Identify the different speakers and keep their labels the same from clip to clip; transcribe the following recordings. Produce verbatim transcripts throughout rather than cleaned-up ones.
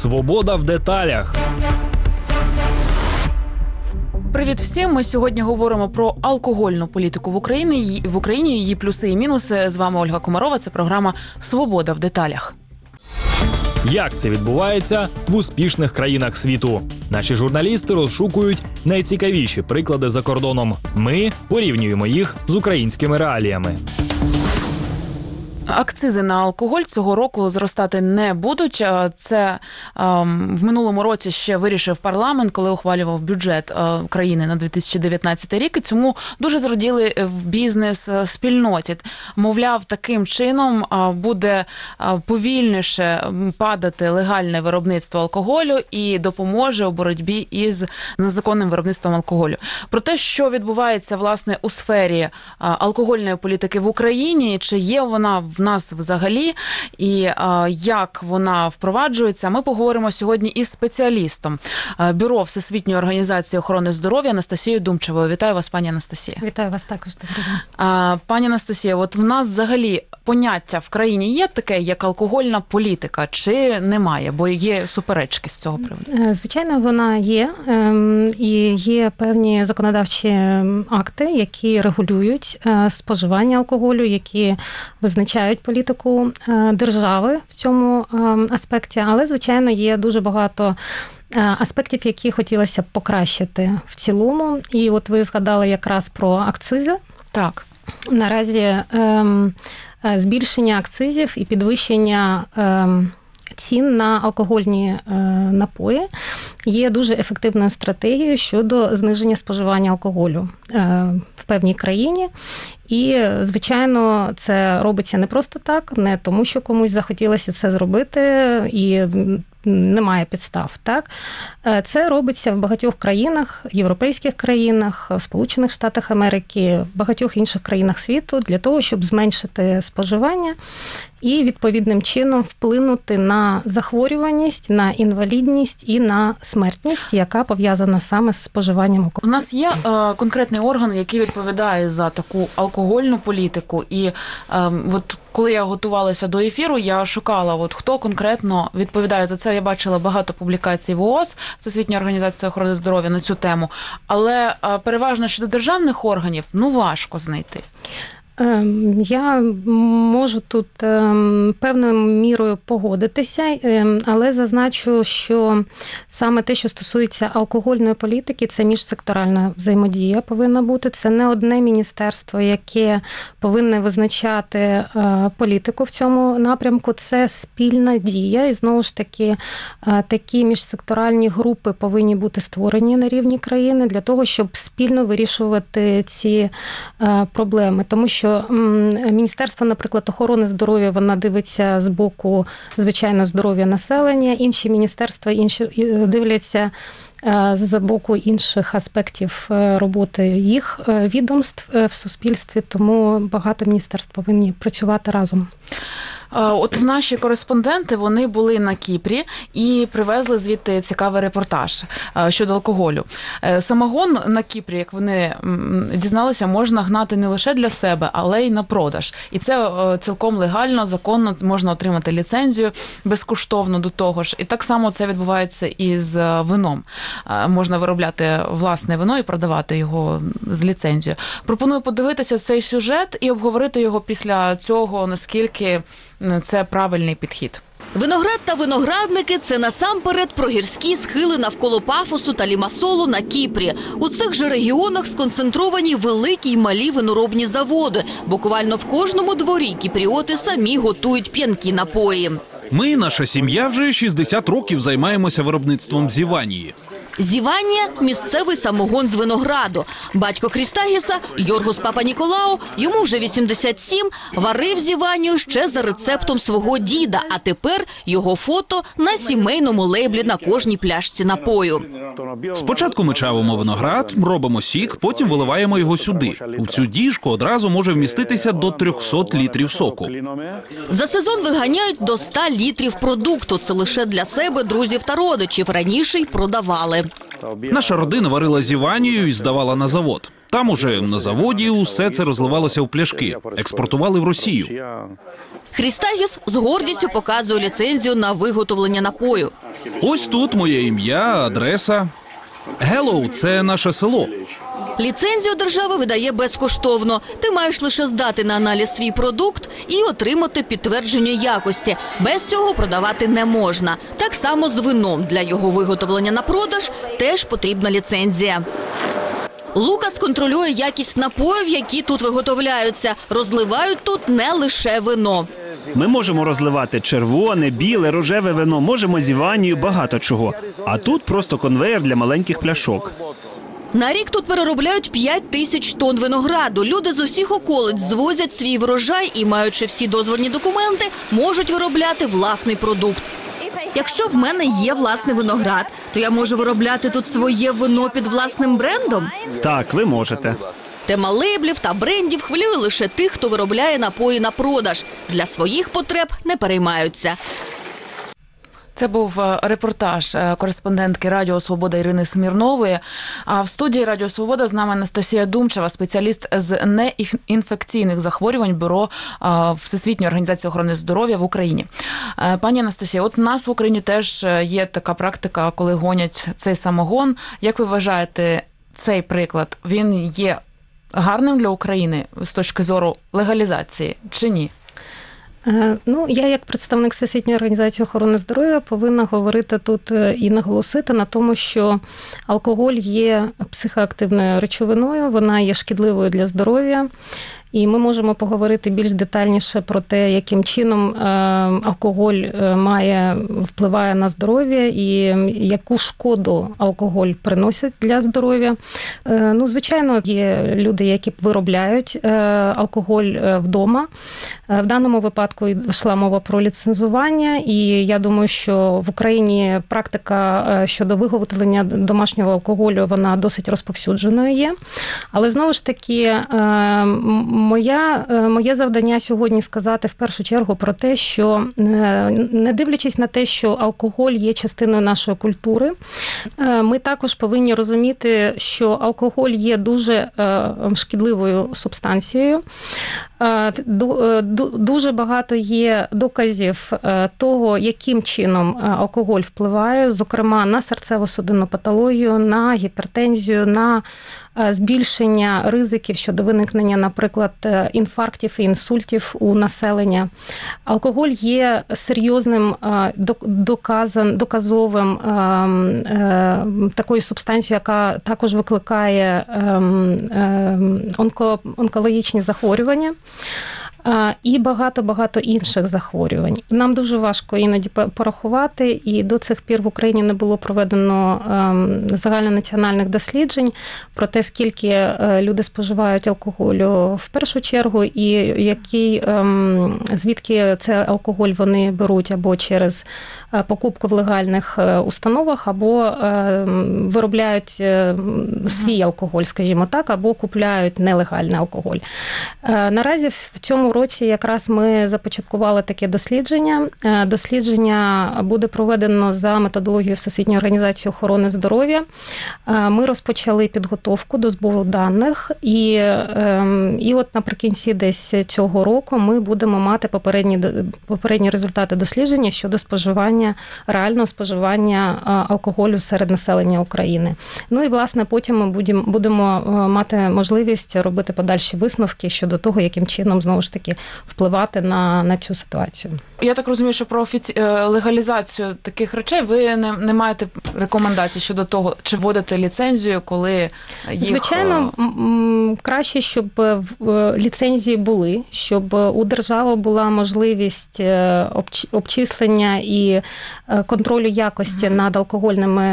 Speaker 1: Свобода в деталях.
Speaker 2: Привіт всім! Ми сьогодні говоримо про алкогольну політику в Україні, в Україні, її плюси і мінуси. З вами Ольга Комарова. Це програма «Свобода в деталях».
Speaker 1: Як це відбувається в успішних країнах світу? Наші журналісти розшукують найцікавіші приклади за кордоном. Ми порівнюємо їх з українськими реаліями.
Speaker 2: Акцизи на алкоголь цього року зростати не будуть. Це ем, в минулому році ще вирішив парламент, коли ухвалював бюджет е, країни на дві тисячі дев'ятнадцятий рік. І цьому дуже зраділи в бізнес-спільноті. Мовляв, таким чином е, буде е, повільніше падати легальне виробництво алкоголю і допоможе у боротьбі із незаконним виробництвом алкоголю. Про те, що відбувається, власне, у сфері е, алкогольної політики в Україні, чи є вона в нас взагалі, і а, як вона впроваджується, ми поговоримо сьогодні із спеціалістом Бюро Всесвітньої організації охорони здоров'я Анастасією Думчевою. Вітаю вас, пані Анастасія.
Speaker 3: Вітаю вас також. Добрий день.
Speaker 2: А, пані Анастасія, от в нас взагалі поняття в країні є таке, як алкогольна політика, чи немає? Бо є суперечки з цього приводу.
Speaker 3: Звичайно, вона є. І є певні законодавчі акти, які регулюють споживання алкоголю, які визначають політику держави в цьому аспекті. Але, звичайно, є дуже багато аспектів, які хотілося б покращити в цілому. І от ви згадали якраз про акцизи.
Speaker 2: Так.
Speaker 3: Наразі ем, збільшення акцизів і підвищення ем, цін на алкогольні е, напої є дуже ефективною стратегією щодо зниження споживання алкоголю е, в певній країні. І, звичайно, це робиться не просто так, не тому, що комусь захотілося це зробити і немає підстав. Так? Це робиться в багатьох країнах, європейських країнах, в Сполучених Штатах Америки, в багатьох інших країнах світу для того, щоб зменшити споживання і відповідним чином вплинути на захворюваність, на інвалідність і на смертність, яка пов'язана саме з споживанням алкоголю.
Speaker 2: У нас є е, конкретний орган, який відповідає за таку алкогольну політику. І е, от коли я готувалася до ефіру, я шукала, от хто конкретно відповідає за це. Я бачила багато публікацій в ООС, Всесвітньої організації охорони здоров'я, на цю тему. Але е, переважно щодо державних органів, ну, важко знайти.
Speaker 3: Я можу тут певною мірою погодитися, але зазначу, що саме те, що стосується алкогольної політики, це міжсекторальна взаємодія повинна бути. Це не одне міністерство, яке повинне визначати політику в цьому напрямку. Це спільна дія. І знову ж таки, такі міжсекторальні групи повинні бути створені на рівні країни для того, щоб спільно вирішувати ці проблеми. Тому що що Міністерство, наприклад, охорони здоров'я, вона дивиться з боку, звичайно, здоров'я населення, інші міністерства інші дивляться з боку інших аспектів роботи їх відомств в суспільстві, тому багато міністерств повинні працювати разом.
Speaker 2: От наші кореспонденти, вони були на Кіпрі і привезли звідти цікавий репортаж щодо алкоголю. Самогон на Кіпрі, як вони дізналися, можна гнати не лише для себе, але й на продаж. І це цілком легально, законно, можна отримати ліцензію безкоштовно до того ж. І так само це відбувається і з вином. Можна виробляти власне вино і продавати його з ліцензією. Пропоную подивитися цей сюжет і обговорити його після цього, наскільки це правильний підхід.
Speaker 4: Виноград та виноградники – це насамперед про гірські схили навколо Пафосу та Лімасолу на Кіпрі. У цих же регіонах сконцентровані великі й малі виноробні заводи. Буквально в кожному дворі кіпріоти самі готують п'янкі напої.
Speaker 5: Ми, наша сім'я, вже шістдесят років займаємося виробництвом зіванії.
Speaker 4: Зіванія – місцевий самогон з винограду. Батько Хрістагіса, Йоргос Папа-Ніколао, йому вже вісімдесят сім, варив зіванію ще за рецептом свого діда, а тепер його фото на сімейному лейблі на кожній пляшці напою.
Speaker 5: Спочатку ми чавимо виноград, робимо сік, потім виливаємо його сюди. У цю діжку одразу може вміститися до трьохсот літрів соку.
Speaker 4: За сезон виганяють до ста літрів продукту. Це лише для себе, друзів та родичів. Раніше й продавали.
Speaker 5: Наша родина варила зіванію і здавала на завод. Там уже на заводі усе це розливалося в пляшки, експортували в Росію.
Speaker 4: Хрістагіс з гордістю показує ліцензію на виготовлення напою.
Speaker 5: Ось тут моє ім'я, адреса. Гелоу – це наше село.
Speaker 4: Ліцензію держава видає безкоштовно. Ти маєш лише здати на аналіз свій продукт і отримати підтвердження якості. Без цього продавати не можна. Так само з вином. Для його виготовлення на продаж теж потрібна ліцензія. Лукас контролює якість напоїв, які тут виготовляються. Розливають тут не лише вино.
Speaker 6: Ми можемо розливати червоне, біле, рожеве вино, можемо з Іванією, багато чого. А тут просто конвеєр для маленьких пляшок.
Speaker 4: На рік тут переробляють п'ять тисяч тонн винограду. Люди з усіх околиць звозять свій врожай і, маючи всі дозвольні документи, можуть виробляти власний продукт. Якщо в мене є власний виноград, то я можу виробляти тут своє вино під власним брендом?
Speaker 6: Так, ви можете.
Speaker 4: Тема лейблів та брендів хвилює лише тих, хто виробляє напої на продаж. Для своїх потреб не переймаються.
Speaker 2: Це був репортаж кореспондентки Радіо Свобода Ірини Смірнової. А в студії Радіо Свобода з нами Анастасія Думчева, спеціаліст з неінфекційних захворювань Бюро Всесвітньої організації охорони здоров'я в Україні. Пані Анастасія, от у нас в Україні теж є така практика, коли гонять цей самогон. Як ви вважаєте, цей приклад, він є гарним для України з точки зору легалізації чи ні?
Speaker 3: Ну, я як представник Всесвітньої організації охорони здоров'я повинна говорити тут і наголосити на тому, що алкоголь є психоактивною речовиною, вона є шкідливою для здоров'я. І ми можемо поговорити більш детальніше про те, яким чином алкоголь має, впливає на здоров'я і яку шкоду алкоголь приносить для здоров'я. Ну, звичайно, є люди, які виробляють алкоголь вдома. В даному випадку йшла мова про ліцензування, і я думаю, що в Україні практика щодо виготовлення домашнього алкоголю, вона досить розповсюдженою є. Але знову ж таки, Моя, моє завдання сьогодні сказати в першу чергу про те, що не дивлячись на те, що алкоголь є частиною нашої культури, ми також повинні розуміти, що алкоголь є дуже шкідливою субстанцією. Дуже багато є доказів того, яким чином алкоголь впливає, зокрема на серцево-судинну патологію, на гіпертензію, на збільшення ризиків щодо виникнення, наприклад, інфарктів і інсультів у населення. Алкоголь є серйозним доказан, доказовим такою субстанцією, яка також викликає онко, онкологічні захворювання. І багато-багато інших захворювань. Нам дуже важко іноді порахувати, і до цих пір в Україні не було проведено загальнонаціональних досліджень про те, скільки люди споживають алкоголю в першу чергу, і який, звідки цей алкоголь вони беруть або через покупку в легальних установах, або виробляють свій алкоголь, скажімо так, або купляють нелегальний алкоголь. Наразі в цьому році якраз ми започаткували таке дослідження. Дослідження буде проведено за методологією Всесвітньої організації охорони здоров'я. Ми розпочали підготовку до збору даних, і, і от наприкінці десь цього року ми будемо мати попередні, попередні результати дослідження щодо споживання, реального споживання алкоголю серед населення України. Ну і, власне, потім ми будемо, будемо мати можливість робити подальші висновки щодо того, яким чином, знову ж таки, впливати на, на цю ситуацію.
Speaker 2: Я так розумію, що про офіці... легалізацію таких речей ви не, не маєте рекомендацій щодо того, чи вводити ліцензію, коли їх...
Speaker 3: Звичайно, краще, щоб ліцензії були, щоб у держави була можливість обчислення і контролю якості mm-hmm. над алкогольними,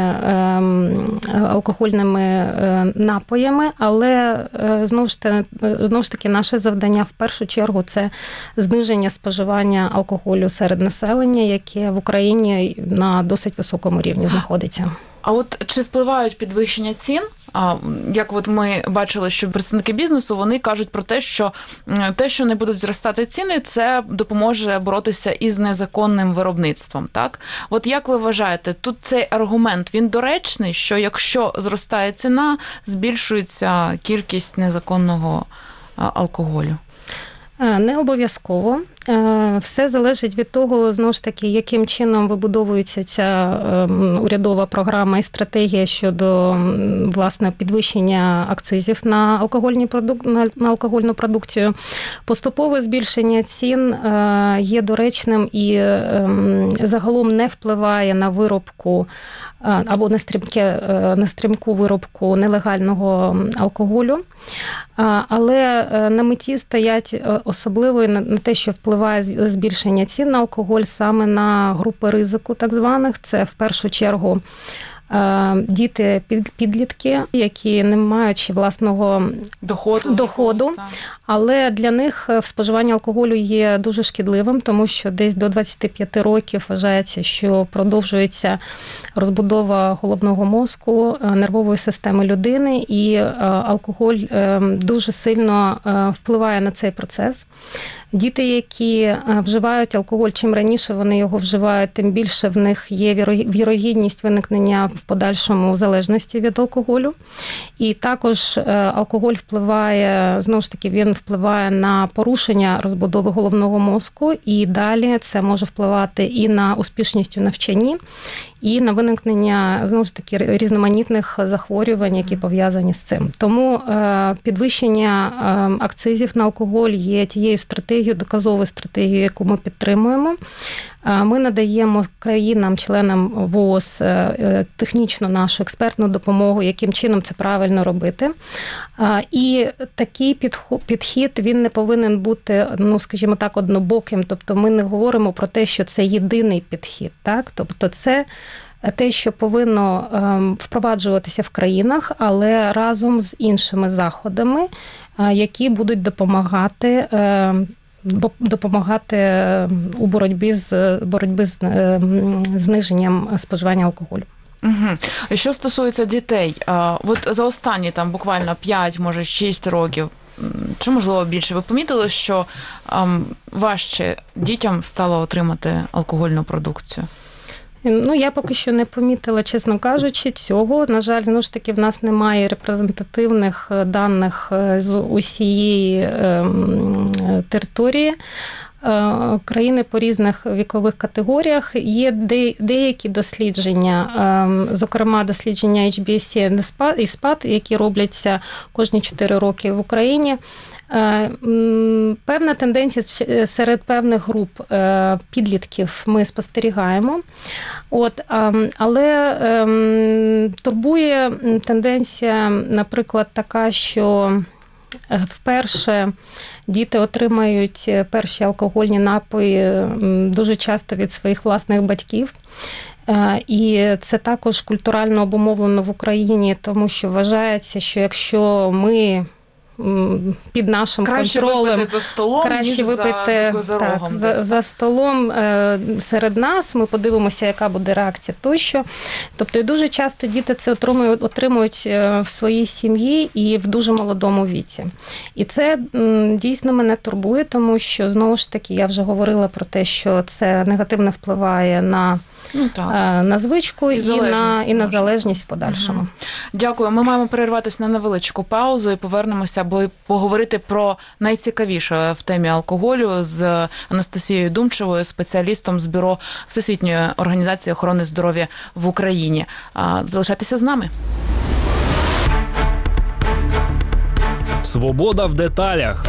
Speaker 3: алкогольними напоями, але знову ж таки, знову ж таки наше завдання в першу чергу це зниження споживання алкоголю серед населення, яке в Україні на досить високому рівні знаходиться.
Speaker 2: А от чи впливають підвищення цін? А, як от ми бачили, що представники бізнесу, вони кажуть про те, що те, що не будуть зростати ціни, це допоможе боротися із незаконним виробництвом, так? От як ви вважаєте, тут цей аргумент, він доречний, що якщо зростає ціна, збільшується кількість незаконного алкоголю?
Speaker 3: Не обов'язково. Все залежить від того, знову ж таки, яким чином вибудовується ця урядова програма і стратегія щодо, власне, підвищення акцизів на алкогольні продук... на алкогольну продукцію. Поступове збільшення цін є доречним і загалом не впливає на виробку або на стрімке, на стрімку виробку нелегального алкоголю. Але на меті стоять особливо на те, що впливає збільшення цін на алкоголь саме на групи ризику так званих. Це в першу чергу діти, підлітки, які не мають власного
Speaker 2: доходу,
Speaker 3: доходу. Але для них споживання алкоголю є дуже шкідливим, тому що десь до двадцяти п'яти років вважається, що продовжується розбудова головного мозку, нервової системи людини, і алкоголь дуже сильно впливає на цей процес. Діти, які вживають алкоголь, чим раніше вони його вживають, тим більше в них є вірогідність виникнення в подальшому залежності від алкоголю. І також алкоголь впливає, знову ж таки, він впливає на порушення розбудови головного мозку, і далі це може впливати і на успішність у навчанні, і на виникнення, знову ж таки, різноманітних захворювань, які пов'язані з цим. Тому підвищення акцизів на алкоголь є тією стратегією, доказовою стратегією, яку ми підтримуємо. Ми надаємо країнам, членам ВООЗ технічну нашу експертну допомогу, яким чином це правильно робити. І такий підхід, він не повинен бути, ну, скажімо так, однобоким. Тобто ми не говоримо про те, що це єдиний підхід. Так? Тобто це те, що повинно впроваджуватися в країнах, але разом з іншими заходами, які будуть допомагати допомагати у боротьбі з боротьбі з зниженням споживання алкоголю.
Speaker 2: Угу. Що стосується дітей, от за останні там буквально п'ять, може шість років, чи можливо більше, ви помітили, що важче дітям стало отримати алкогольну продукцію?
Speaker 3: Ну, я поки що не помітила, чесно кажучи, цього. На жаль, знову ж таки, в нас немає репрезентативних даних з усієї території. Країни по різних вікових категоріях. Є деякі дослідження, зокрема дослідження ейч бі ес сі і спад, які робляться кожні чотири роки в Україні. Певна тенденція серед певних груп підлітків ми спостерігаємо. От, але турбує тенденція, наприклад, така, що вперше діти отримають перші алкогольні напої дуже часто від своїх власних батьків. І це також культурально обумовлено в Україні, тому що вважається, що якщо ми під нашим
Speaker 2: краще
Speaker 3: контролем.
Speaker 2: Випити за столом,
Speaker 3: краще
Speaker 2: ніж
Speaker 3: випити
Speaker 2: за, за,
Speaker 3: так,
Speaker 2: рогом.
Speaker 3: За, за столом е, серед нас, ми подивимося, яка буде реакція тощо. Тобто і дуже часто діти це отримують, отримують в своїй сім'ї і в дуже молодому віці. І це м, дійсно мене турбує, тому що, знову ж таки, я вже говорила про те, що це негативно впливає на,
Speaker 2: ну, так.
Speaker 3: е, на звичку і,
Speaker 2: і,
Speaker 3: на, і на залежність в подальшому.
Speaker 2: Угу. Дякую. Ми маємо перерватися на невеличку паузу і повернемося, аби поговорити про найцікавіше в темі алкоголю з Анастасією Думчевою, спеціалістом з Бюро Всесвітньої організації охорони здоров'я в Україні. Залишайтеся з нами.
Speaker 1: Свобода в деталях.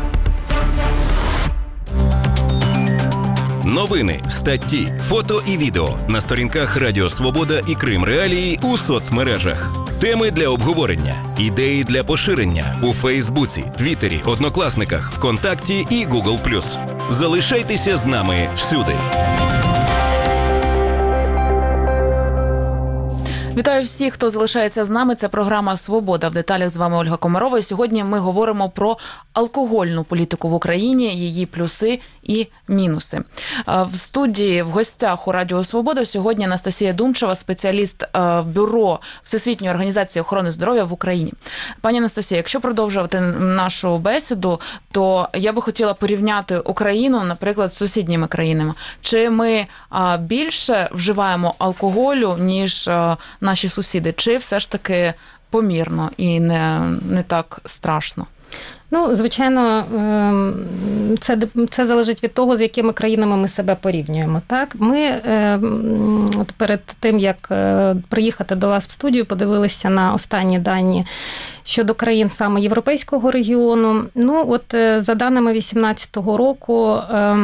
Speaker 7: Новини, статті, фото і відео на сторінках Радіо Свобода і Крим Реалії у соцмережах. Теми для обговорення, ідеї для поширення у Фейсбуці, Твіттері, Однокласниках, ВКонтакті і Гугл плюс. Залишайтеся з нами всюди.
Speaker 2: Вітаю всіх, хто залишається з нами. Це програма «Свобода». В деталях з вами Ольга Комарова. І сьогодні ми говоримо про алкогольну політику в Україні, її плюси і мінуси. В студії, в гостях у Радіо Свобода сьогодні Анастасія Думчева, спеціаліст Бюро Всесвітньої організації охорони здоров'я в Україні. Пані Анастасія, якщо продовжувати нашу бесіду, то я би хотіла порівняти Україну, наприклад, з сусідніми країнами. Чи ми більше вживаємо алкоголю, ніж наші сусіди, чи все ж таки помірно і не, не так страшно?
Speaker 3: Ну, звичайно, це, це залежить від того, з якими країнами ми себе порівнюємо. Так? Ми от перед тим, як приїхати до вас в студію, подивилися на останні дані щодо країн саме Європейського регіону. Ну, от за даними вісімнадцятого року,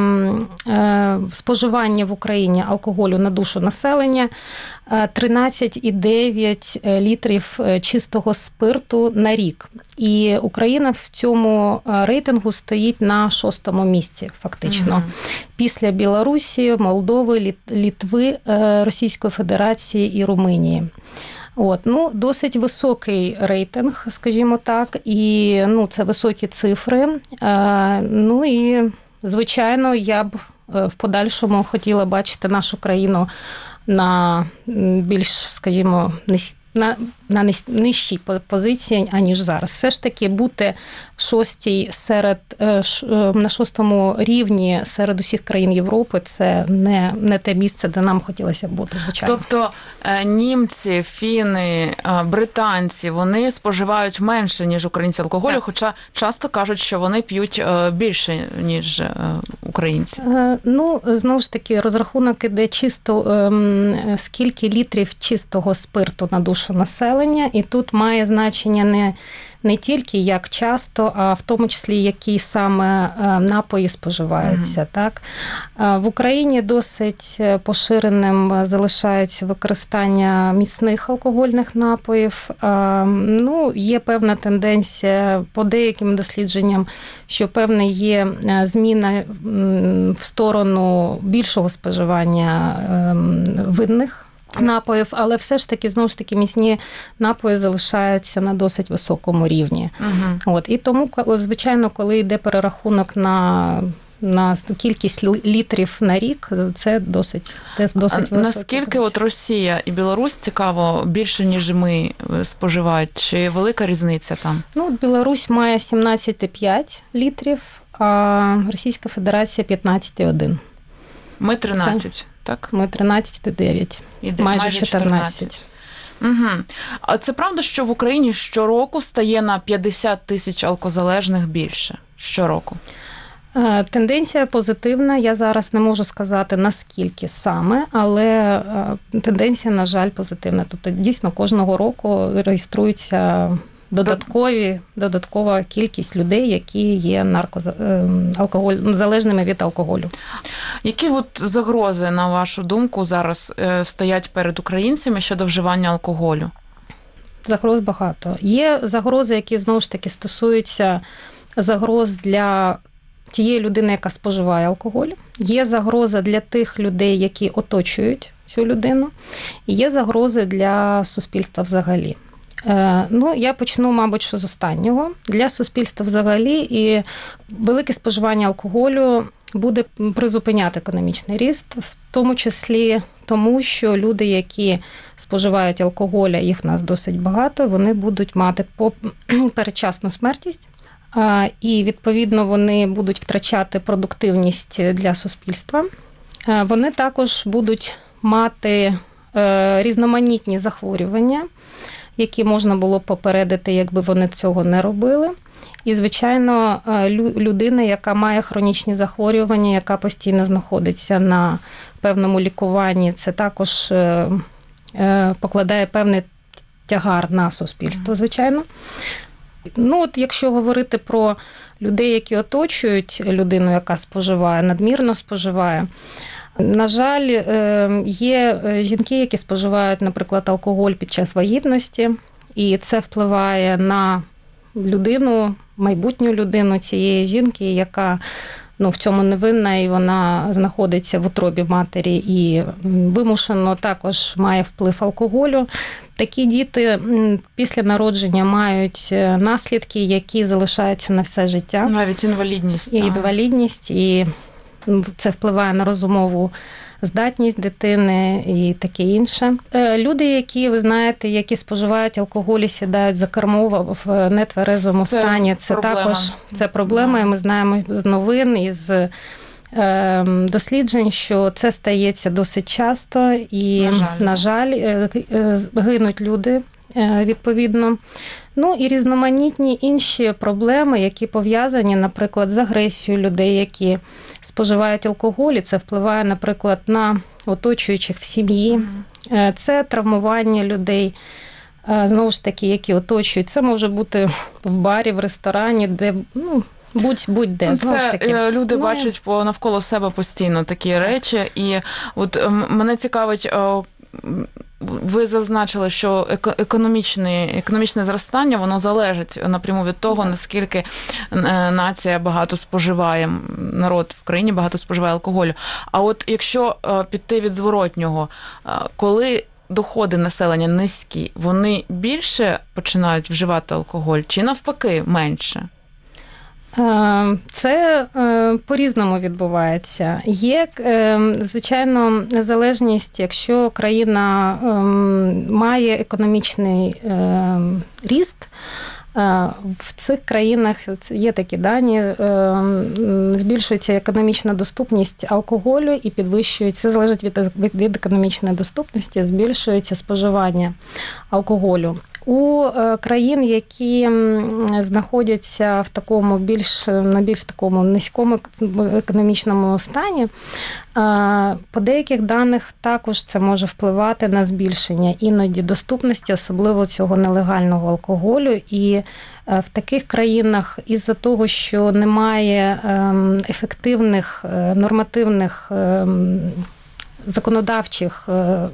Speaker 3: споживання в Україні алкоголю на душу населення тринадцять цілих дев'ять літрів чистого спирту на рік. І Україна в цьому рейтингу стоїть на шостому місці, фактично. Угу. Після Білорусі, Молдови, Літви, Російської Федерації і Румунії. От, ну, досить високий рейтинг, скажімо так, і ну, це високі цифри. Ну і, звичайно, я б в подальшому хотіла бачити нашу країну на більш, скажімо, на, на нижчій позиції, аніж зараз. Все ж таки бути шостій серед, на шостому рівні серед усіх країн Європи – це не, не те місце, де нам хотілося б бути, звичайно.
Speaker 2: Тобто німці, фіни, британці, вони споживають менше, ніж українці алкоголю, так. Хоча часто кажуть, що вони п'ють більше, ніж українці.
Speaker 3: Ну, знову ж таки, розрахунок іде чисто, скільки літрів чистого спирту на душу населення, і тут має значення не, не тільки як часто, а в тому числі, які саме напої споживаються. Mm-hmm. Так? В Україні досить поширеним залишається використання міцних алкогольних напоїв. Ну, є певна тенденція по деяким дослідженням, що певне є зміна в сторону більшого споживання винних напоїв, але все ж таки, знову ж таки, міцні напої залишаються на досить високому рівні. Угу. От, і тому, звичайно, коли йде перерахунок на, на кількість літрів на рік, це досить, це досить високо.
Speaker 2: Наскільки от Росія і Білорусь, цікаво, більше, ніж ми споживають? Чи велика різниця там? Ну,
Speaker 3: Білорусь має сімнадцять цілих п'ять літрів, а Російська Федерація п'ятнадцять цілих один.
Speaker 2: Ми тринадцять. Це... Так?
Speaker 3: Ми тринадцять цілих дев'ять. Іде, майже, майже чотирнадцять.
Speaker 2: Угу. А це правда, що в Україні щороку стає на п'ятдесят тисяч алкозалежних більше? Щороку?
Speaker 3: Тенденція позитивна. Я зараз не можу сказати, наскільки саме, але тенденція, на жаль, позитивна. Тобто, дійсно, кожного року реєструються додаткові, додаткова кількість людей, які є нарко... алкоголь... залежними від алкоголю.
Speaker 2: Які от загрози, на вашу думку, зараз стоять перед українцями щодо вживання алкоголю?
Speaker 3: Загроз багато. Є загрози, які, знову ж таки, стосуються загроз для тієї людини, яка споживає алкоголь. Є загроза для тих людей, які оточують цю людину. І є загрози для суспільства взагалі. Ну, я почну, мабуть, що з останнього. Для суспільства взагалі і велике споживання алкоголю буде призупиняти економічний ріст, в тому числі тому, що люди, які споживають алкоголь, їх в нас досить багато, вони будуть мати передчасну смертність, і, відповідно, вони будуть втрачати продуктивність для суспільства. Вони також будуть мати різноманітні захворювання, які можна було попередити, якби вони цього не робили. І, звичайно, людина, яка має хронічні захворювання, яка постійно знаходиться на певному лікуванні, це також покладає певний тягар на суспільство, звичайно. Ну, от якщо говорити про людей, які оточують людину, яка споживає, надмірно споживає, на жаль, є жінки, які споживають, наприклад, алкоголь під час вагітності, і це впливає на людину, майбутню людину цієї жінки, яка ну, в цьому не винна, і вона знаходиться в утробі матері і вимушено також має вплив алкоголю. Такі діти після народження мають наслідки, які залишаються на все життя.
Speaker 2: Навіть інвалідність.
Speaker 3: І інвалідність, і це впливає на розумову здатність дитини і таке інше. Люди, які, ви знаєте, які споживають алкоголь і сідають за кермо в нетверезому це стані, це проблема. також це проблема, і ми знаємо з новин, із досліджень, що це стається досить часто, і, на жаль, на жаль гинуть люди відповідно. Ну і різноманітні інші проблеми, які пов'язані, наприклад, з агресією людей, які споживають алкоголь, і це впливає, наприклад, на оточуючих в сім'ї. Mm-hmm. Це травмування людей, знову ж таки, які оточують. Це може бути в барі, в ресторані, де, ну, Будь, будь-де, знову ж таки.
Speaker 2: Це люди
Speaker 3: ну,
Speaker 2: бачать по навколо себе постійно такі речі. І от мене цікавить, ви зазначили, що економічне, економічне зростання, воно залежить напряму від того, наскільки нація багато споживає, народ в країні багато споживає алкоголю. А от якщо піти від зворотнього, коли доходи населення низькі, вони більше починають вживати алкоголь чи навпаки менше?
Speaker 3: Це по-різному відбувається. Є, звичайно, незалежність, якщо країна має економічний ріст. В цих країнах є такі дані, збільшується економічна доступність алкоголю і підвищується, залежить від, від економічної доступності, збільшується споживання алкоголю. У країн, які знаходяться в такому більш, на більш такому низькому економічному стані, по деяких даних також це може впливати на збільшення іноді доступності, особливо цього нелегального алкоголю. І в таких країнах із-за того, що немає ефективних нормативних законодавчих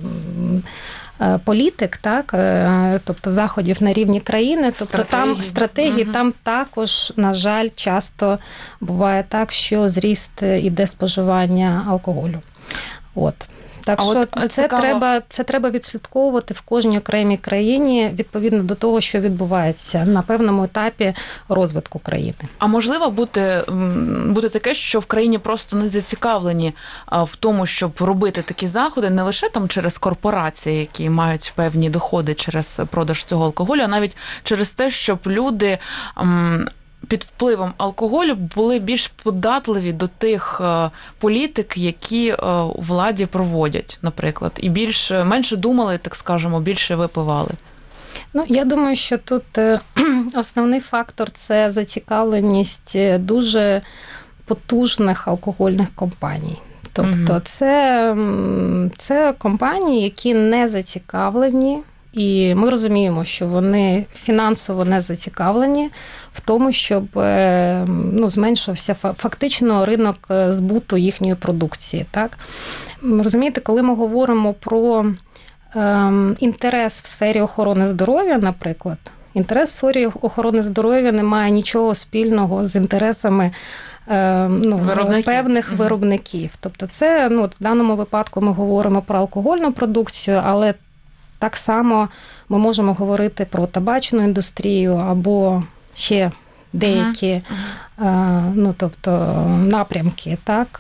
Speaker 3: політик, так, тобто заходів на рівні країни, тобто стратегії. там стратегії, угу. там також, на жаль, часто буває так, що зріст іде споживання алкоголю. От. Так а що от, це, треба, це треба відслідковувати в кожній окремій країні відповідно до того, що відбувається на певному етапі розвитку країни.
Speaker 2: А можливо бути, бути таке, що в країні просто не зацікавлені в тому, щоб робити такі заходи, не лише там через корпорації, які мають певні доходи через продаж цього алкоголю, а навіть через те, щоб люди під впливом алкоголю були більш податливі до тих політик, які у владі проводять, наприклад, і більш менше думали, так скажемо, більше випивали.
Speaker 3: Ну, я думаю, що тут основний фактор – це зацікавленість дуже потужних алкогольних компаній. Тобто це, це компанії, які не зацікавлені, і ми розуміємо, що вони фінансово не зацікавлені в тому, щоб ну, зменшився фактично ринок збуту їхньої продукції. Так? Розумієте, коли ми говоримо про ем, інтерес в сфері охорони здоров'я, наприклад, інтерес в сфері охорони здоров'я не має нічого спільного з інтересами ну, виробників. певних виробників. Тобто це, ну, в даному випадку ми говоримо про алкогольну продукцію, але так само ми можемо говорити про табачну індустрію або ще деякі uh-huh. ну, тобто, напрямки, так,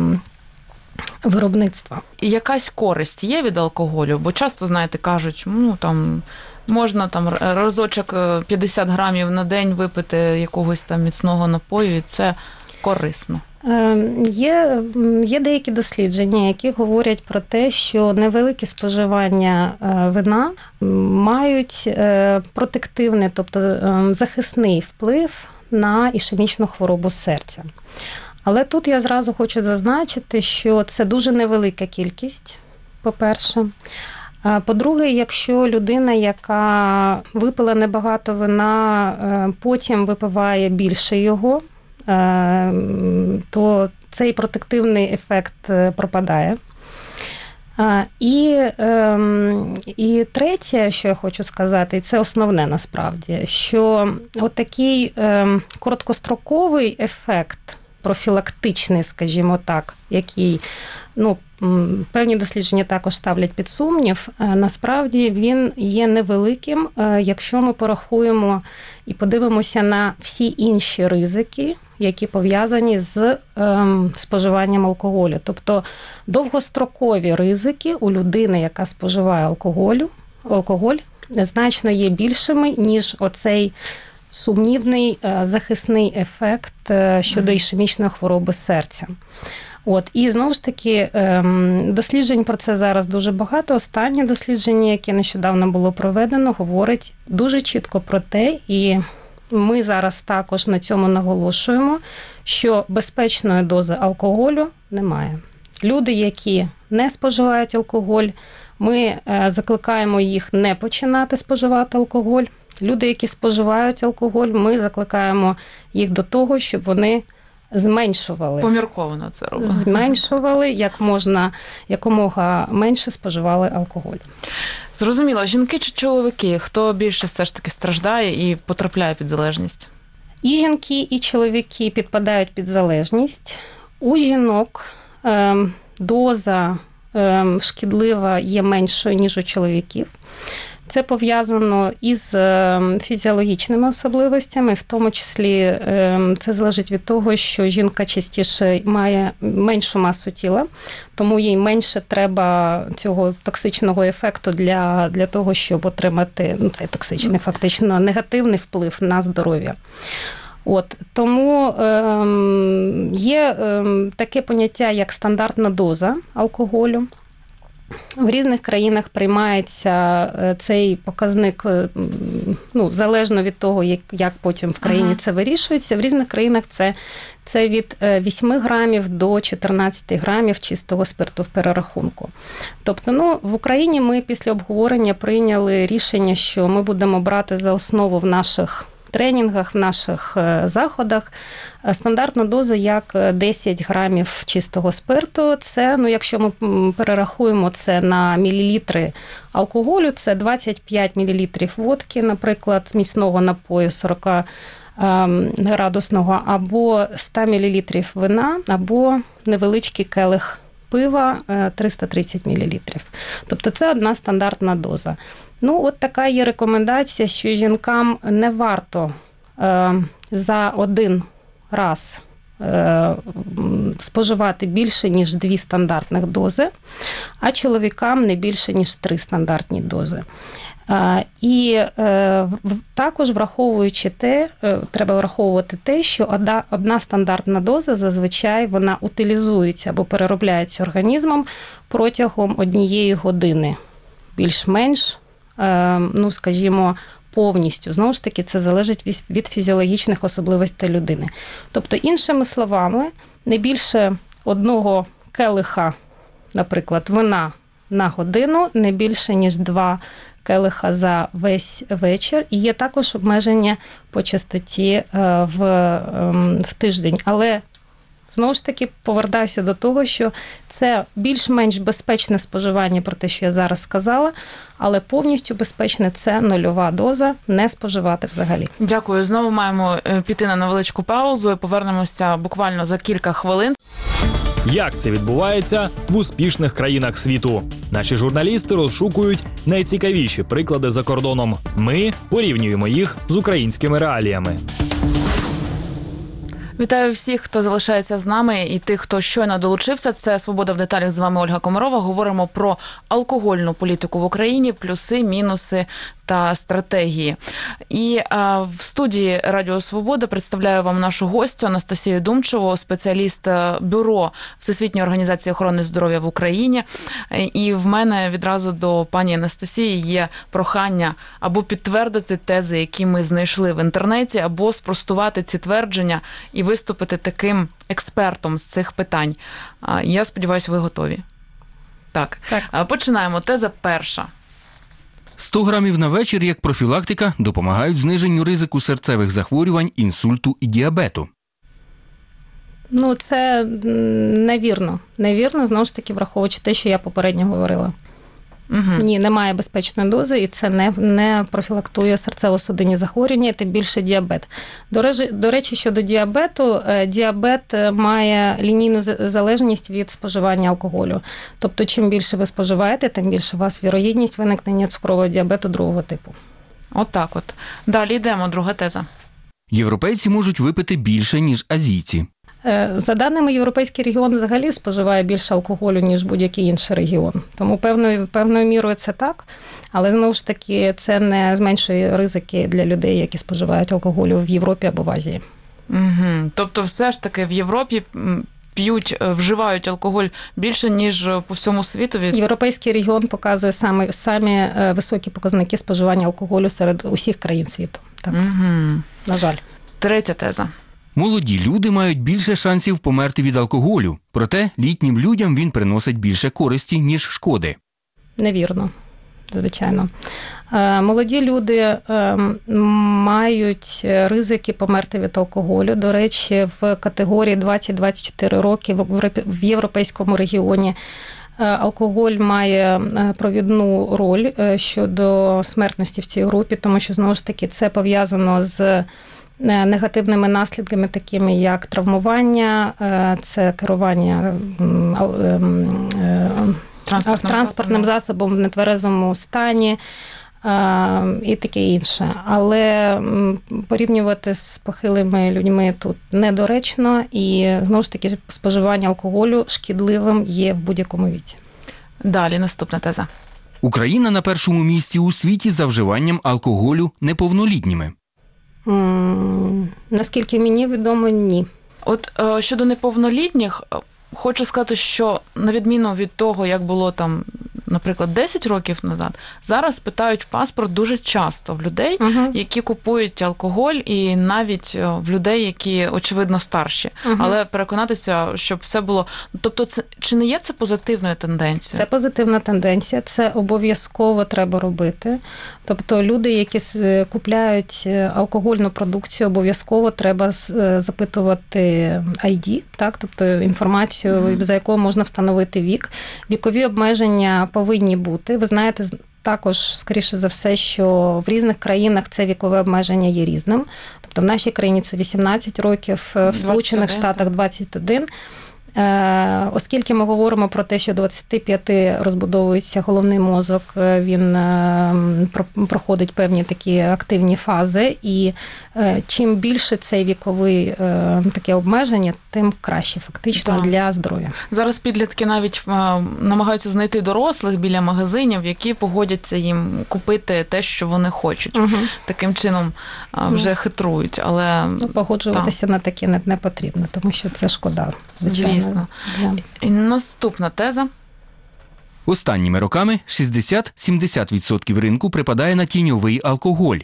Speaker 3: виробництва.
Speaker 2: І якась користь є від алкоголю? Бо часто, знаєте, кажуть, ну, там, можна там разочок п'ятдесят грамів на день випити якогось там міцного напою, і це корисно.
Speaker 3: Є, є деякі дослідження, які говорять про те, що невелике споживання вина мають протективний, тобто захисний вплив на ішемічну хворобу серця. Але тут я зразу хочу зазначити, що це дуже невелика кількість, по-перше. По-друге, якщо людина, яка випила небагато вина, потім випиває більше його, то цей протективний ефект пропадає. І, і третє, що я хочу сказати, і це основне насправді, що отакий короткостроковий ефект профілактичний, скажімо так, який, ну, певні дослідження також ставлять під сумнів, насправді він є невеликим, якщо ми порахуємо і подивимося на всі інші ризики, які пов'язані з ем, споживанням алкоголю. Тобто довгострокові ризики у людини, яка споживає алкоголю, алкоголь, значно є більшими, ніж оцей сумнівний е, захисний ефект е, щодо ішемічної хвороби серця. От, і знову ж таки, ем, досліджень про це зараз дуже багато. Останнє дослідження, яке нещодавно було проведено, говорить дуже чітко про те, і ми зараз також на цьому наголошуємо, що безпечної дози алкоголю немає. Люди, які не споживають алкоголь, ми закликаємо їх не починати споживати алкоголь. Люди, які споживають алкоголь, ми закликаємо їх до того, щоб вони зменшували.
Speaker 2: Помірковано це робили.
Speaker 3: Зменшували, як можна, якомога менше споживали алкоголь.
Speaker 2: Зрозуміло, жінки чи чоловіки, хто більше все ж таки страждає і потрапляє під залежність?
Speaker 3: І жінки, і чоловіки підпадають під залежність. У жінок е, доза е, шкідлива є меншою, ніж у чоловіків. Це пов'язано із фізіологічними особливостями, в тому числі це залежить від того, що жінка частіше має меншу масу тіла, тому їй менше треба цього токсичного ефекту для, для того, щоб отримати, ну, цей токсичний, фактично, негативний вплив на здоров'я. От, тому е, є е, таке поняття, як стандартна доза алкоголю. В різних країнах приймається цей показник, ну, залежно від того, як, як потім в країні ага. це вирішується. В різних країнах це, це від вісім грамів до чотирнадцять грамів чистого спирту в перерахунку. Тобто, ну, в Україні ми після обговорення прийняли рішення, що ми будемо брати за основу в наших тренінгах, в наших заходах стандартну дозу як десять грамів чистого спирту. Це, ну, якщо ми перерахуємо це на мілілітри алкоголю, це двадцять п'ять мілілітрів водки, наприклад, міцного напою сорок градусного, або сто мілілітрів вина, або невеличкий келих пива триста тридцять мілілітрів. Тобто це одна стандартна доза. Ну, от така є рекомендація, що жінкам не варто е, за один раз е, споживати більше, ніж дві стандартних дози, а чоловікам не більше, ніж три стандартні дози. Е, і е, також враховуючи те, е, треба враховувати те, що одна, одна стандартна доза зазвичай вона утилізується або переробляється організмом протягом однієї години. Більш-менш, ну, скажімо, повністю. Знову ж таки, це залежить від фізіологічних особливостей людини. Тобто, іншими словами, не більше одного келиха, наприклад, вина на годину, не більше, ніж два келиха за весь вечір. І є також обмеження по частоті в, в тиждень. Але знову ж таки, повертаюся до того, що це більш-менш безпечне споживання, про те, що я зараз сказала, але повністю безпечне – це нульова доза, не споживати взагалі.
Speaker 2: Дякую. Знову маємо піти на невеличку паузу. Повернемося буквально за кілька хвилин.
Speaker 1: Як це відбувається в успішних країнах світу? Наші журналісти розшукують найцікавіші приклади за кордоном. Ми порівнюємо їх з українськими реаліями.
Speaker 2: Вітаю всіх, хто залишається з нами, і тих, хто щойно долучився. Це «Свобода в деталях», з вами Ольга Комарова. Говоримо про алкогольну політику в Україні, плюси, мінуси та стратегії. І а, в студії Радіо Свобода представляю вам нашу гостю Анастасію Думчеву, спеціаліст Бюро Всесвітньої організації охорони здоров'я в Україні. І в мене відразу до пані Анастасії є прохання або підтвердити тези, які ми знайшли в інтернеті, або спростувати ці твердження і виступити таким експертом з цих питань. Я сподіваюся, ви готові. Так, так. Починаємо. Теза перша.
Speaker 8: сто грамів на вечір як профілактика допомагають зниженню ризику серцевих захворювань, інсульту і діабету.
Speaker 3: Ну, це невірно. Невірно, знову ж таки, враховуючи те, що я попередньо говорила. Угу. Ні, немає безпечної дози, і це не, не профілактує серцево-судинні захворювання, тим більше діабет. До речі, до речі, щодо діабету, діабет має лінійну залежність від споживання алкоголю. Тобто, чим більше ви споживаєте, тим більше у вас вірогідність виникнення цукрового діабету другого типу.
Speaker 2: От так от. Далі йдемо, друга теза.
Speaker 8: Європейці можуть випити більше, ніж азійці.
Speaker 3: За даними, європейський регіон взагалі споживає більше алкоголю, ніж будь-який інший регіон. Тому певною, певною мірою це так, але знову ж таки це не зменшує ризики для людей, які споживають алкоголю в Європі або в Азії.
Speaker 2: Угу. Тобто все ж таки в Європі п'ють, вживають алкоголь більше, ніж по всьому світові?
Speaker 3: Європейський регіон показує самі, самі високі показники споживання алкоголю серед усіх країн світу. Так.
Speaker 2: Угу.
Speaker 3: На жаль.
Speaker 2: Третя теза.
Speaker 8: Молоді люди мають більше шансів померти від алкоголю, проте літнім людям він приносить більше користі, ніж шкоди.
Speaker 3: Невірно, звичайно. Молоді люди мають ризики померти від алкоголю. До речі, в категорії двадцять - двадцять чотири роки в європейському регіоні алкоголь має провідну роль щодо смертності в цій групі, тому що, знову ж таки, це пов'язано з негативними наслідками, такими як травмування, це керування транспортним, транспортним засобом в нетверезому стані і таке інше. Але порівнювати з похилими людьми тут недоречно, і, знову ж таки, споживання алкоголю шкідливим є в будь-якому віці.
Speaker 2: Далі, наступна теза.
Speaker 8: Україна на першому місці у світі за вживанням алкоголю неповнолітніми.
Speaker 3: М-м, наскільки мені відомо, ні.
Speaker 2: От щодо неповнолітніх, хочу сказати, що на відміну від того, як було там, наприклад, десять років назад, зараз питають паспорт дуже часто в людей, uh-huh. які купують алкоголь, і навіть в людей, які, очевидно, старші. Uh-huh. Але переконатися, щоб все було... Тобто, це, чи не є це позитивною тенденцією?
Speaker 3: Це позитивна тенденція, це обов'язково треба робити. Тобто, люди, які купляють алкогольну продукцію, обов'язково треба запитувати ай ді, так? Тобто інформацію, uh-huh. за якою можна встановити вік. Вікові обмеження повинні бути. Ви знаєте, також, скоріше за все, що в різних країнах це вікове обмеження є різним. Тобто в нашій країні це вісімнадцять років, в Сполучених Штатах двадцять один. Оскільки ми говоримо про те, що двадцяти п'яти розбудовується головний мозок, він проходить певні такі активні фази, і чим більше цей віковий таке обмеження, тим краще фактично так. для здоров'я.
Speaker 2: Зараз підлітки навіть намагаються знайти дорослих біля магазинів, які погодяться їм купити те, що вони хочуть. Угу. Таким чином вже ну, хитрують. Але
Speaker 3: погоджуватися так. на таке не, не потрібно, тому що це шкода, звичайно.
Speaker 2: Звісно. І наступна теза.
Speaker 8: Останніми роками шістдесят-сімдесят відсотків ринку припадає на тіньовий алкоголь.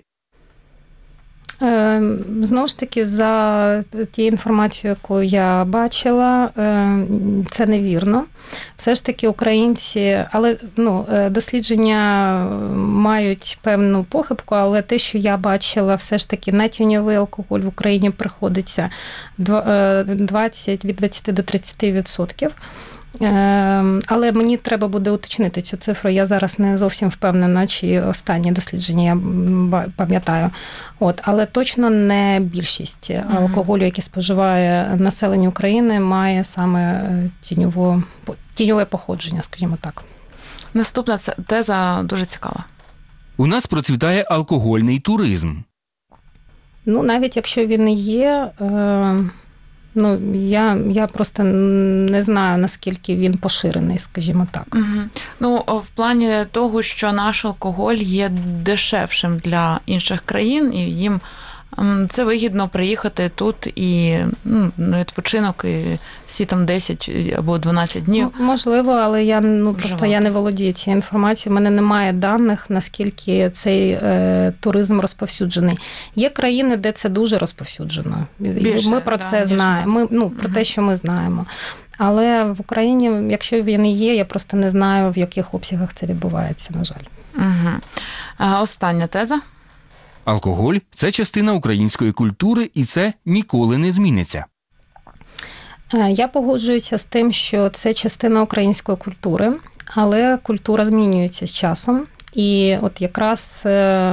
Speaker 3: Знову ж таки, за тією інформацією, яку я бачила, це невірно. Все ж таки українці, але ну, дослідження мають певну похибку, але те, що я бачила, все ж таки на тіньовий алкоголь в Україні приходиться двадцять, від двадцяти до тридцяти відсотків. Але мені треба буде уточнити цю цифру. Я зараз не зовсім впевнена, чи останні дослідження я пам'ятаю. От, але точно не більшість алкоголю, який споживає населення України, має саме тіньове, тіньове походження, скажімо так.
Speaker 2: Наступна теза дуже цікава.
Speaker 8: У нас процвітає алкогольний туризм.
Speaker 3: Ну, навіть якщо він і є... Е- Ну, я, я просто не знаю, наскільки він поширений, скажімо так.
Speaker 2: Угу. Ну, в плані того, що наш алкоголь є дешевшим для інших країн, і їм це вигідно приїхати тут і ну, на відпочинок, і всі там десять або дванадцять днів.
Speaker 3: Ну, можливо, але я ну просто я не володію цією інформацією. У мене немає даних, наскільки цей е, туризм розповсюджений. Є країни, де це дуже розповсюджено. Більше, ми про да, це знаємо. Ми ну про угу. те, що ми знаємо. Але в Україні, якщо він і є, я просто не знаю, в яких обсягах це відбувається, на жаль.
Speaker 2: Угу. А остання теза.
Speaker 8: Алкоголь – це частина української культури, і це ніколи не зміниться.
Speaker 3: Я погоджуюся з тим, що це частина української культури, але культура змінюється з часом. І от якраз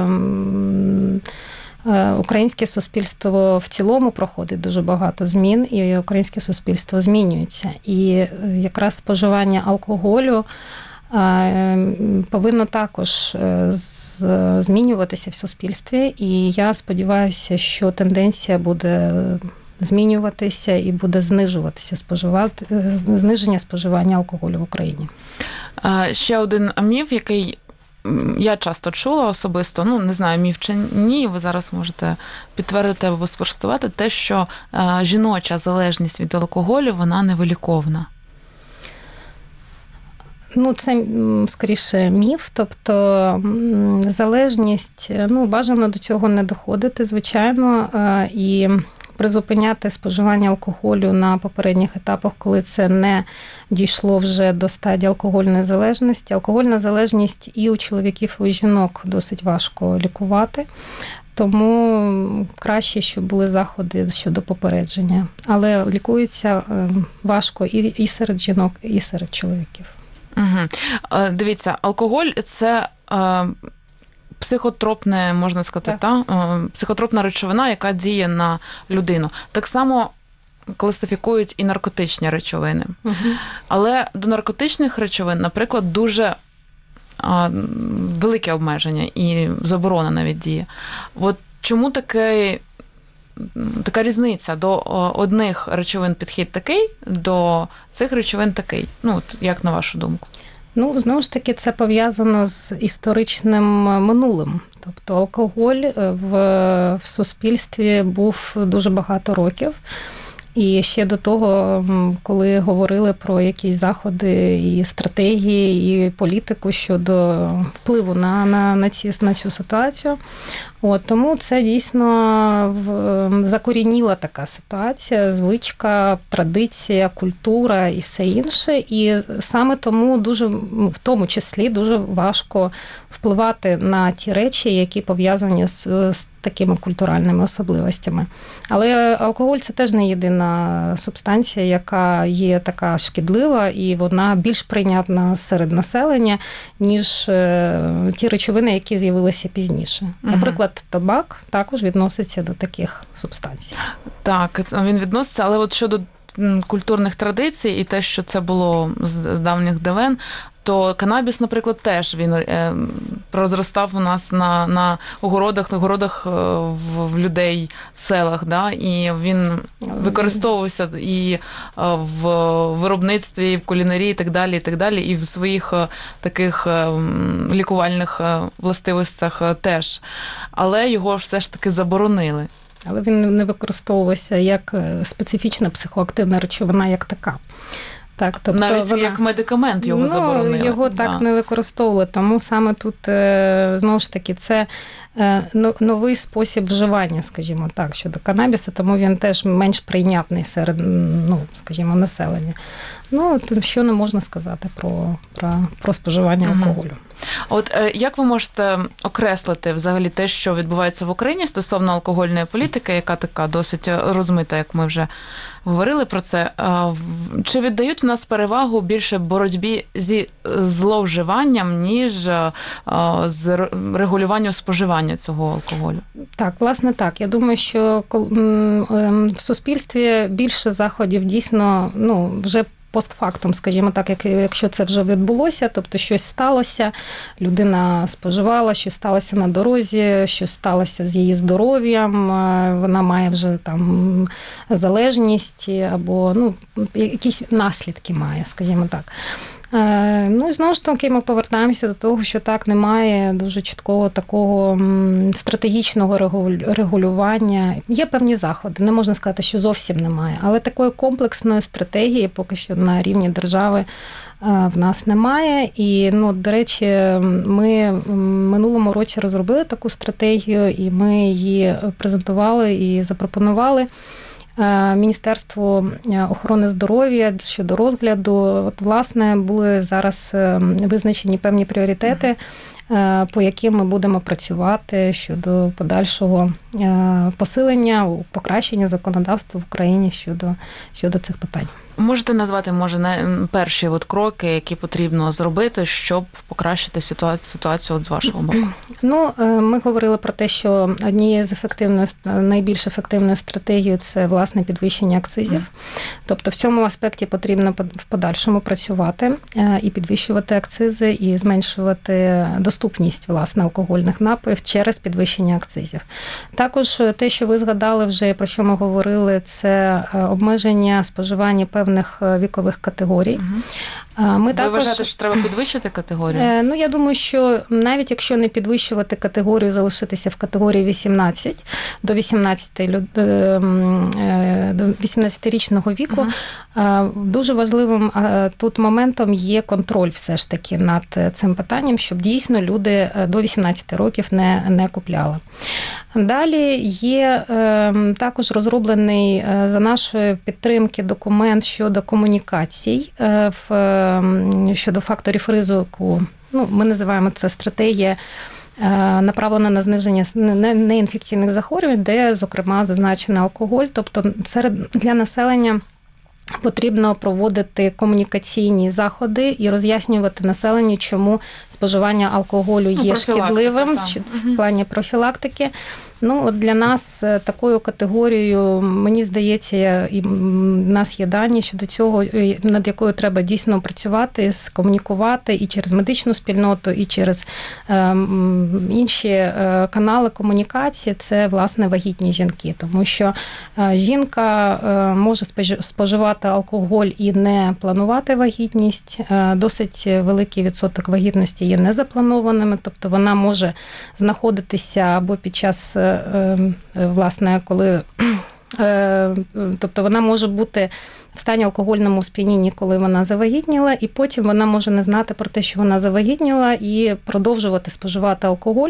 Speaker 3: українське суспільство в цілому проходить дуже багато змін, і українське суспільство змінюється. І якраз споживання алкоголю повинно також змінюватися в суспільстві. І я сподіваюся, що тенденція буде змінюватися і буде знижуватися споживати зниження споживання алкоголю в Україні.
Speaker 2: Ще один міф, який я часто чула особисто, ну, не знаю, міф чи ні, ви зараз можете підтвердити або спростувати, те, що жіноча залежність від алкоголю, вона невиліковна.
Speaker 3: Ну, це, скоріше, міф, тобто залежність, ну, бажано до цього не доходити, звичайно, і призупиняти споживання алкоголю на попередніх етапах, коли це не дійшло вже до стадії алкогольної залежності. Алкогольна залежність і у чоловіків, і у жінок досить важко лікувати, тому краще, щоб були заходи щодо попередження. Але лікується важко і серед жінок, і серед чоловіків.
Speaker 2: Угу. Дивіться, алкоголь – це психотропне, можна сказати, та? Психотропна речовина, яка діє на людину. Так само класифікують і наркотичні речовини. Угу. Але до наркотичних речовин, наприклад, дуже а, велике обмеження і заборона навіть діє. От чому таке, така різниця? До одних речовин підхід такий, до цих речовин такий? Ну, от, як на вашу думку?
Speaker 3: Ну, знову ж таки, це пов'язано з історичним минулим. Тобто алкоголь в, в суспільстві був дуже багато років. І ще до того, коли говорили про якісь заходи і стратегії, і політику щодо впливу на, на, на, ці, на цю ситуацію. От, тому це дійсно закорініла така ситуація, звичка, традиція, культура і все інше. І саме тому дуже, в тому числі, дуже важко впливати на ті речі, які пов'язані з, з такими культуральними особливостями. Але алкоголь – це теж не єдина субстанція, яка є така шкідлива, і вона більш прийнятна серед населення, ніж ті речовини, які з'явилися пізніше. Угу. Наприклад, табак також відноситься до таких субстанцій.
Speaker 2: Так, він відноситься, але от щодо культурних традицій і те, що це було з давніх давен, то канабіс, наприклад, теж він е, розростав у нас на, на огородах, на огородах в, в людей в селах, да? І він використовувався і в виробництві, і в кулінарії, і так далі, і так далі, і в своїх таких лікувальних властивостях теж. Але його все ж таки заборонили.
Speaker 3: Але він не використовувався як специфічна психоактивна речовина, як така. Так, тобто
Speaker 2: навіть
Speaker 3: вона,
Speaker 2: як медикамент його
Speaker 3: ну,
Speaker 2: заборонили.
Speaker 3: Його
Speaker 2: да.
Speaker 3: так не використовували, тому саме тут, знову ж таки, це новий спосіб вживання, скажімо так, щодо канабісу, тому він теж менш прийнятний серед, ну, скажімо, населення. Ну, що не можна сказати про, про, про споживання
Speaker 2: угу.
Speaker 3: алкоголю.
Speaker 2: От як ви можете окреслити взагалі те, що відбувається в Україні стосовно алкогольної політики, яка така досить розмита, як ми вже говорили про це, чи віддають в нас перевагу більше боротьбі зі зловживанням, ніж з регулюванням споживання цього алкоголю?
Speaker 3: Так, власне так. Я думаю, що в суспільстві більше заходів дійсно, ну, вже постфактум, скажімо так, як, якщо це вже відбулося, тобто щось сталося, людина споживала, щось сталося на дорозі, щось сталося з її здоров'ям, вона має вже там залежність або, ну, якісь наслідки має, скажімо так. Ну, і знову ж таки, ми повертаємося до того, що так, немає дуже чіткого такого стратегічного регулювання. Є певні заходи, не можна сказати, що зовсім немає, але такої комплексної стратегії поки що на рівні держави в нас немає. І, ну, до речі, ми в минулому році розробили таку стратегію, і ми її презентували і запропонували Міністерству охорони здоров'я щодо розгляду. От, власне, були зараз визначені певні пріоритети по яким ми будемо працювати щодо подальшого посилення, покращення законодавства в Україні щодо, щодо цих питань.
Speaker 2: Можете назвати, може, на перші от кроки, які потрібно зробити, щоб покращити ситуацію, ситуацію от з вашого боку?
Speaker 3: Ну, ми говорили про те, що однією з ефективної, найбільш ефективною стратегією – це, власне, підвищення акцизів. Тобто в цьому аспекті потрібно в подальшому працювати і підвищувати акцизи, і зменшувати доступність, власне, алкогольних напоїв через підвищення акцизів. Також те, що ви згадали вже, про що ми говорили, це обмеження споживання певних вікових категорій.
Speaker 2: Угу. Ми Ви також... вважаєте, що треба підвищити категорію?
Speaker 3: Ну, я думаю, що навіть якщо не підвищувати категорію, залишитися в категорії вісімнадцять до вісімнадцятирічного віку, угу. Дуже важливим тут моментом є контроль все ж таки над цим питанням, щоб дійсно люди до вісімнадцяти років не, не купляли. Далі є також розроблений за нашої підтримки документ щодо комунікацій, щодо факторів ризику. Ну, ми називаємо це стратегія, направлена на зниження неінфекційних захворювань, де, зокрема, зазначений алкоголь. Тобто серед для населення потрібно проводити комунікаційні заходи і роз'яснювати населенню, чому споживання алкоголю є ну, шкідливим так. в плані профілактики. Ну, от для нас такою категорією, мені здається, і в нас є дані щодо цього, над якою треба дійсно працювати, скомунікувати і через медичну спільноту, і через е, інші е, канали комунікації, це, власне, вагітні жінки. Тому що е, жінка е, може споживати алкоголь і не планувати вагітність. Е, досить великий відсоток вагітності є незапланованими, тобто вона може знаходитися або під час власне, коли, тобто вона може бути в стані алкогольному сп'янінні, коли вона завагітніла, і потім вона може не знати про те, що вона завагітніла, і продовжувати споживати алкоголь.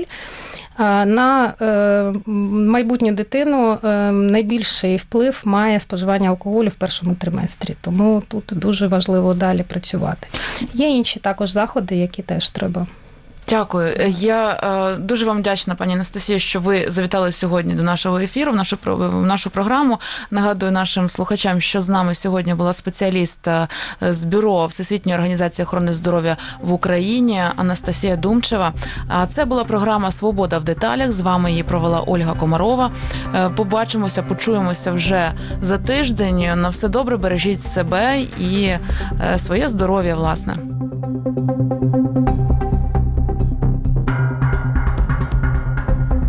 Speaker 3: На майбутню дитину найбільший вплив має споживання алкоголю в першому триместрі, тому тут дуже важливо далі працювати. Є інші також заходи, які теж треба.
Speaker 2: Дякую. Я е, дуже вам вдячна, пані Анастасія, що ви завітали сьогодні до нашого ефіру, в нашу, в нашу програму. Нагадую нашим слухачам, що з нами сьогодні була спеціаліст з Бюро Всесвітньої організації охорони здоров'я в Україні Анастасія Думчева. А це була програма «Свобода в деталях». З вами її провела Ольга Комарова. Побачимося, почуємося вже за тиждень. На все добре, бережіть себе і своє здоров'я, власне.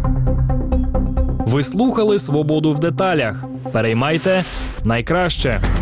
Speaker 1: Ви слухали «Свободу в деталях». Переймайте найкраще.